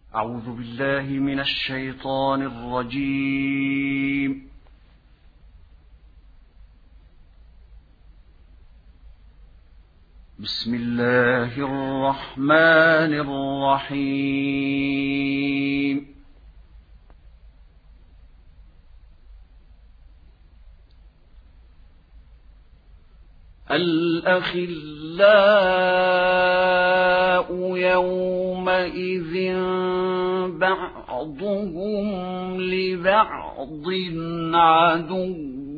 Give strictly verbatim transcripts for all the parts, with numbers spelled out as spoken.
أعوذ بالله من الشيطان الرجيم. بسم الله الرحمن الرحيم. الأخلاء يومئذ بعضهم لبعض عدو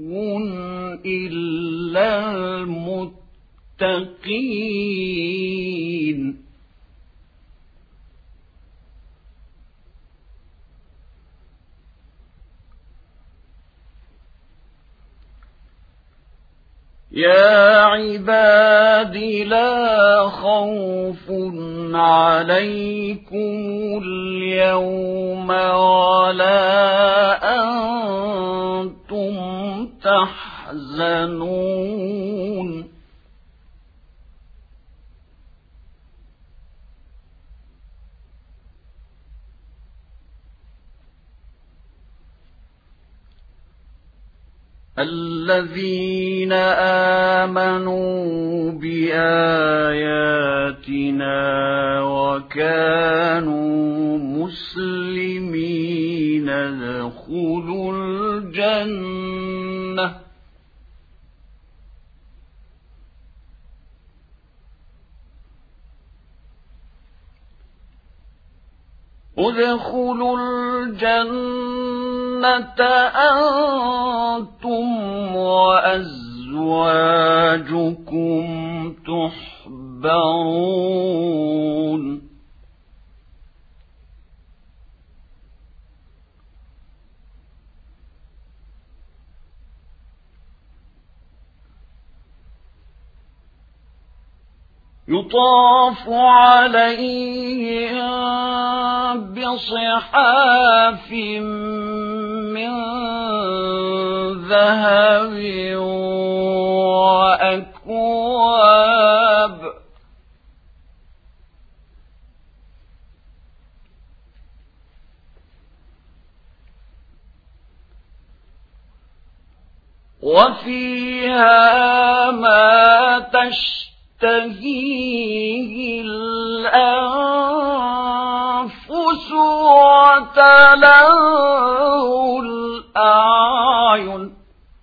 إلا المتقين. يا عباد لا خوف عليكم اليوم ولا أنتم تحزنون. الذين آمنوا بآياتنا وكانوا مسلمين ادخلوا الجنة ادخلوا الجنة أنتم وأزواجكم تحبرون. يطاف عليهم بصحاف من ذهب وأكواب وفيها ما تشتهي تهيه الأنفس وتلذ الأعين.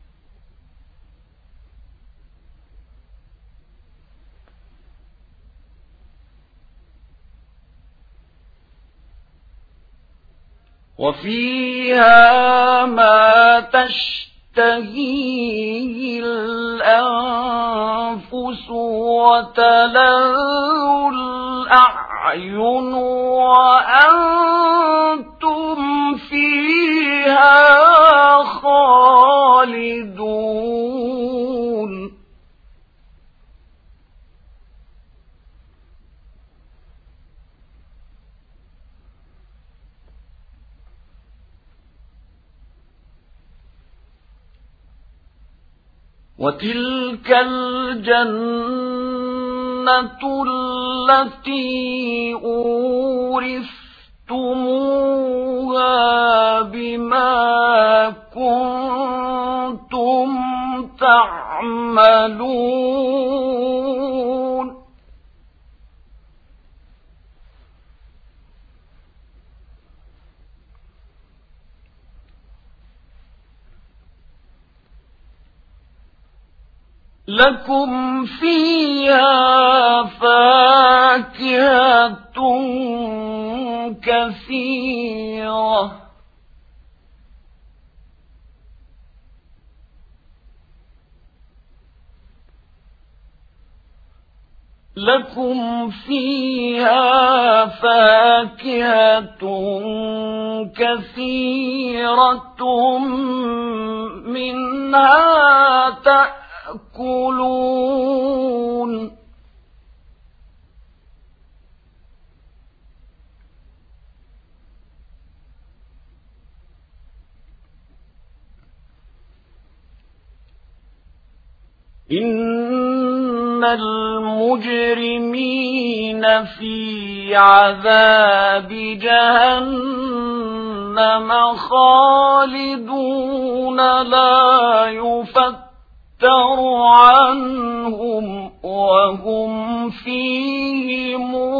وفيها ما تشتهيه تهيه الأنفس وتلذ الأعين وأنتم فيها خالدون. وتلك الجنة التي أورثتموها بما كنتم تعملون. لكم فيها فاكهة كثيرة لكم فيها فاكهة كثيرة منها تأكلون. إن المتقين المجرمين في عذاب جهنم خالدون لا يفتر عنهم وهم فيه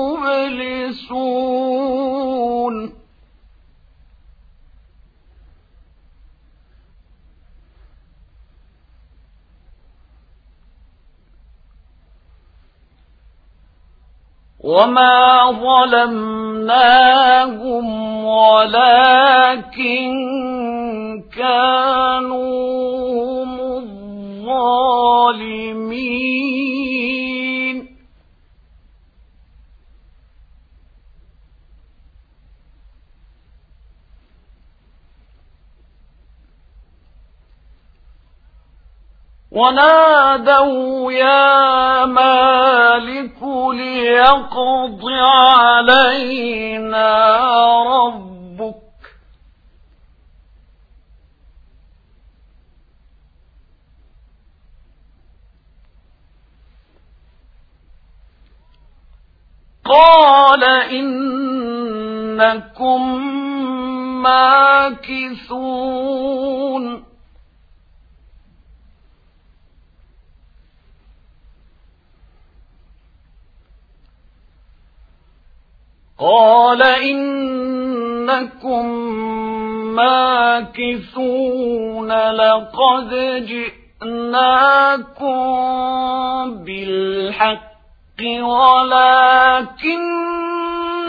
مبلسون وما ظلمناهم ولكن كانوا هم الظالمين ونادوا يا مالك ليقض علينا ربك قال إنكم ماكثون قال إنكم ماكثون لقد جئناكم بالحق ولكن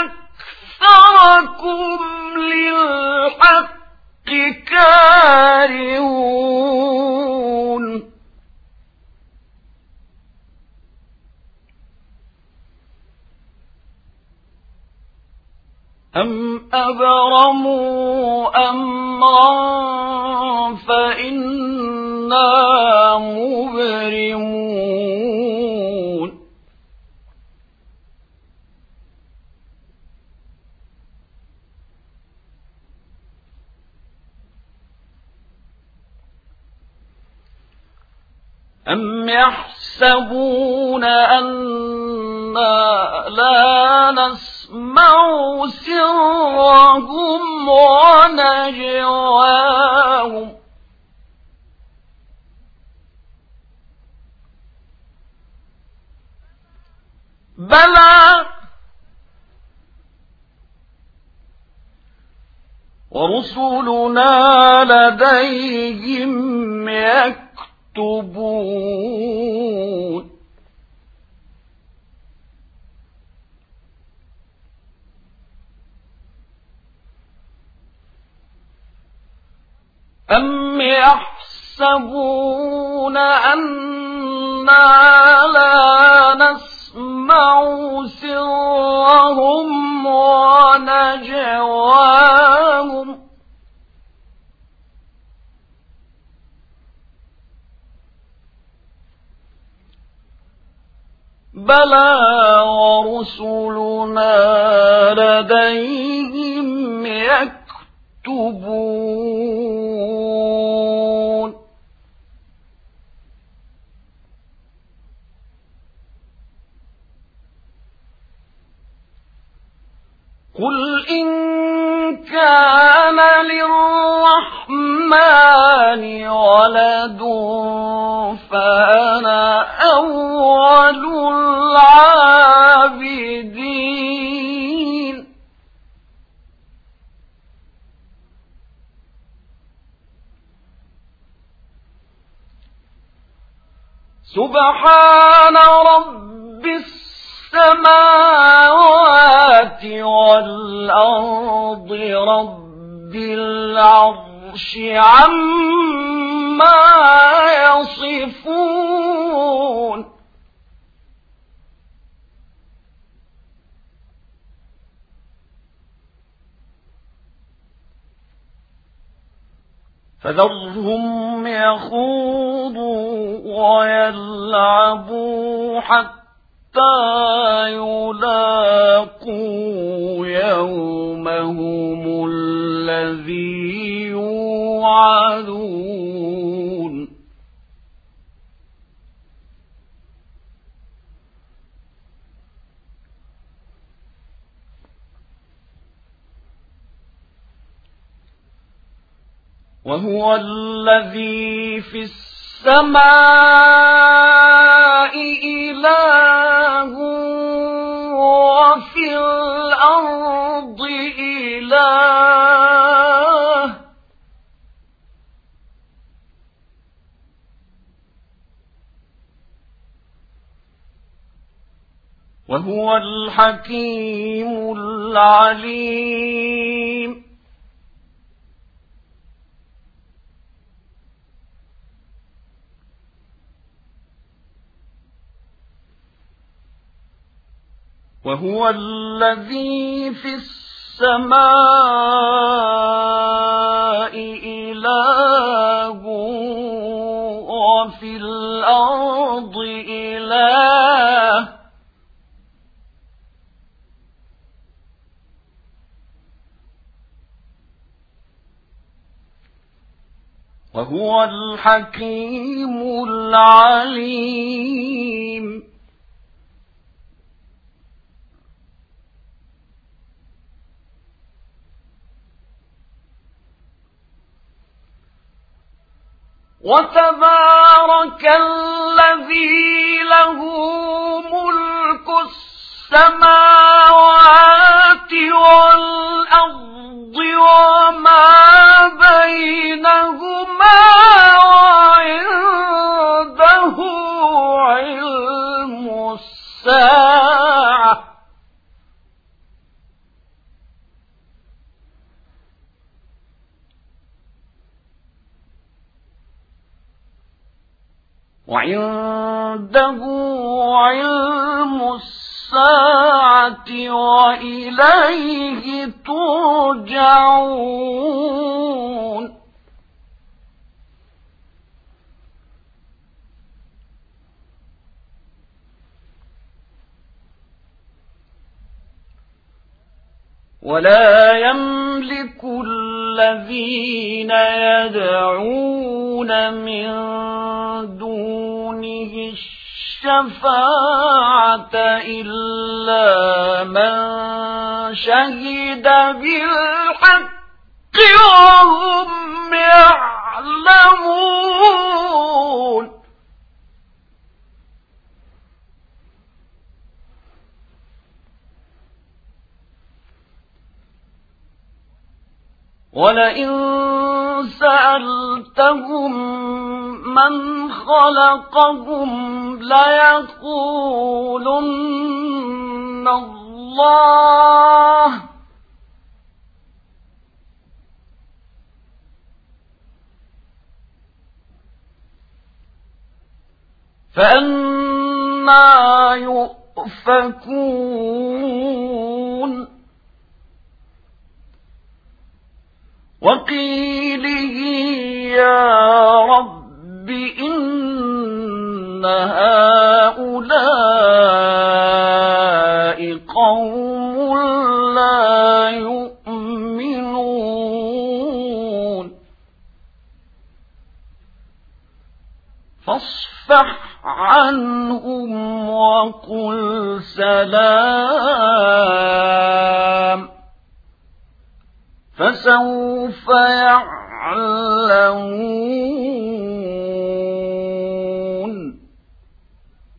أكثركم للحق كارهون أم أبرموا أمرا فإنا مبرمون أم يحسبون أنا لا نسمع سرهم ونجواهم بلى ورسلنا لديهم يكتبون أم يحسبون أنا لا نسمع سرهم ونجواهم بلى ورسلنا لديهم يكتبون قل إن كان للرحمن ولد فأنا أول العابدين سبحان رب السماوات والأرض رب العرش عما يصفون فذرهم يخوضوا ويلعبوا حتى يلاقوا يومهم الذي يوعدون وهو الذي في السماء إله وفي الأرض إله وهو الحكيم العليم وهو الذي في السماء إله وفي الأرض إله وهو الحكيم العليم وتبارك الذي له ملك السماوات والأرض وما بينهما وعنده علم الساعة وعنده علم الساعة وإليه ترجعون ولا يملك الذين يدعون من دونه الشفاعة إلا من شهد بالحق وهم يعلمون ولئن سألتهم من خلقهم ليقولن الله فأنى يؤفكون وقيله يا رب إن هؤلاء قوم لا يؤمنون فاصفح عنهم وقل سلام فسوف يعلمون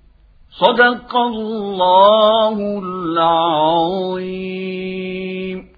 صدق الله العظيم.